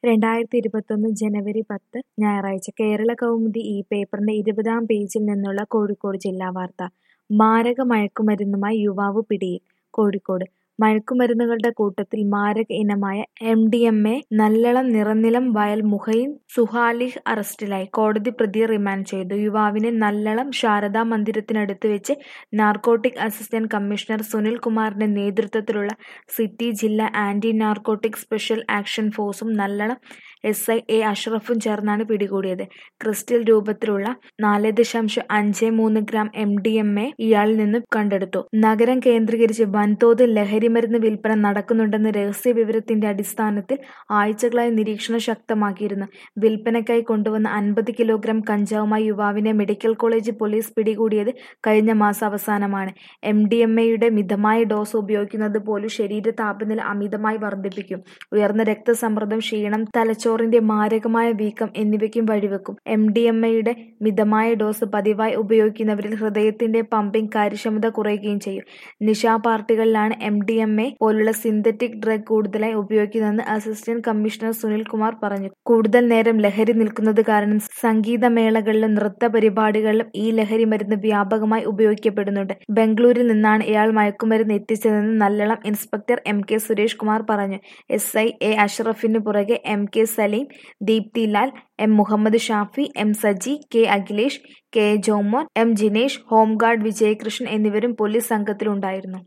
2021 ജനുവരി 10 ഞായറാഴ്ച കേരളകൗമുദി ഈ പേപ്പറിന്റെ 20-ാം പേജിൽ നിന്നുള്ള കോഴിക്കോട് ജില്ലാ വാർത്ത. മാരക മയക്കുമരുന്നുമായി യുവാവ് പിടിയിൽ. കോഴിക്കോട് മയക്കുമരുന്നുകളുടെ കൂട്ടത്തിൽ മാരക ഇനമായ MDMA നല്ലളം നിറനിലം വയൽ മുഹൈൻ സുഹാലിഹ് അറസ്റ്റിലായി. കോടതി പ്രതിയെ റിമാൻഡ് ചെയ്തു. യുവാവിനെ നല്ലളം ശാരദാ മന്ദിരത്തിനടുത്ത് വെച്ച് നാർക്കോട്ടിക് അസിസ്റ്റന്റ് കമ്മീഷണർ സുനിൽ കുമാറിന്റെ നേതൃത്വത്തിലുള്ള സിറ്റി ജില്ലാ ആന്റി നാർക്കോട്ടിക് സ്പെഷ്യൽ ആക്ഷൻ ഫോഴ്സും നല്ലളം SI A അഷ്റഫും ചേർന്നാണ് പിടികൂടിയത്. ക്രിസ്റ്റൽ രൂപത്തിലുള്ള 4.53 ഗ്രാം MDMA ഇയാളിൽ നിന്നും കണ്ടെടുത്തു. നഗരം കേന്ദ്രീകരിച്ച് വൻതോതിൽ ലഹരിമരുന്ന് വിൽപ്പന നടക്കുന്നുണ്ടെന്ന രഹസ്യവിവരത്തിന്റെ അടിസ്ഥാനത്തിൽ ആഴ്ചകളായി നിരീക്ഷണം ശക്തമാക്കിയിരുന്നു. വിൽപ്പനയ്ക്കായി കൊണ്ടുവന്ന 50 കിലോഗ്രാം കഞ്ചാവുമായി യുവാവിനെ മെഡിക്കൽ കോളേജ് പോലീസ് പിടികൂടിയത് കഴിഞ്ഞ മാസം അവസാനമാണ്. MDMAയുടെ മിതമായ ഡോസ് ഉപയോഗിക്കുന്നത് പോലും ശരീര താപനില അമിതമായി വർദ്ധിപ്പിക്കും. ഉയർന്ന രക്തസമ്മർദ്ദം, ക്ഷീണം, തലച്ചോറിന്റെ മാരകമായ വീക്കം എന്നിവയ്ക്കും വഴിവെക്കും. MDMAയുടെ മിതമായ ഡോസ് പതിവായി ഉപയോഗിക്കുന്നവരിൽ ഹൃദയത്തിന്റെ പമ്പിങ് കാര്യക്ഷമത കുറയുകയും ചെയ്യും. നിശാപാർട്ടികളിലാണ് MDMA പോലുള്ള സിന്തറ്റിക് ഡ്രഗ് കൂടുതലായി ഉപയോഗിക്കുന്നതെന്ന് അസിസ്റ്റന്റ് കമ്മീഷണർ സുനിൽ കുമാർ പറഞ്ഞു. കൂടുതൽ നേരം ലഹരി നിൽക്കുന്നത് കാരണം സംഗീതമേളകളിലും നൃത്തപരിപാടികളിലും ഈ ലഹരി മരുന്ന് വ്യാപകമായി ഉപയോഗിക്കപ്പെടുന്നുണ്ട്. ബംഗളൂരിൽ നിന്നാണ് ഇയാൾ മയക്കുമരുന്ന് എത്തിച്ചതെന്ന് നല്ലളം ഇൻസ്പെക്ടർ MK സുരേഷ് കുമാർ പറഞ്ഞു. SI A അഷ്റഫിനു പുറകെ MK Saleem, Deepthilal, M Muhammad Shafi, M Saji, K Akhilesh, K Jomon, M Jinesh, home guard Vijayakrishnan എന്നിവരും പോലീസ് സംഘത്തിലുണ്ടായിരുന്നു.